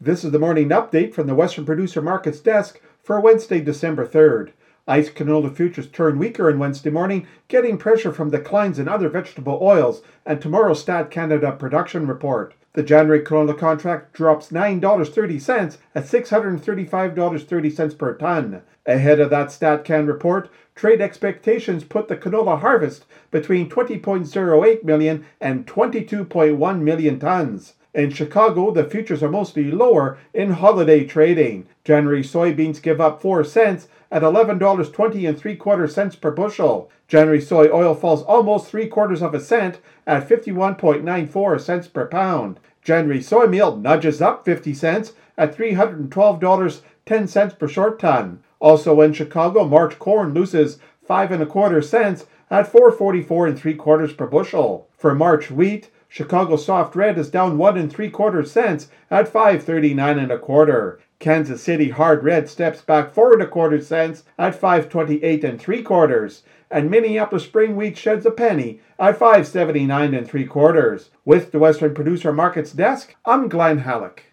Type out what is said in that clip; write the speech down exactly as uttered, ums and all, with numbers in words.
This is the morning update from the Western Producer Markets desk for Wednesday, December third. I C E canola futures turn weaker on Wednesday morning, getting pressure from declines in other vegetable oils and tomorrow's Stat Canada production report. The January canola contract drops nine dollars and thirty cents at six hundred thirty-five dollars and thirty cents per ton. Ahead of that StatCan report, trade expectations put the canola harvest between twenty point zero eight million and twenty-two point one million tons. In Chicago, the futures are mostly lower in holiday trading. January soybeans give up four cents at eleven dollars and twenty and three quarter cents per bushel. January soy oil falls almost three quarters of a cent at fifty-one point nine four cents per pound. January soy meal nudges up fifty cents at three hundred twelve dollars and ten cents per short ton. Also in Chicago, March corn loses five and a quarter cents at four forty-four and three quarters per bushel. For March wheat, Chicago soft red is down one and three quarter cents at five thirty-nine and a quarter. Kansas City hard red steps back four and a quarter cents at five twenty-eight and three quarters. And Minneapolis spring wheat sheds a penny at five seventy-nine and three quarters. With the Western Producer Markets desk, I'm Glenn Halleck.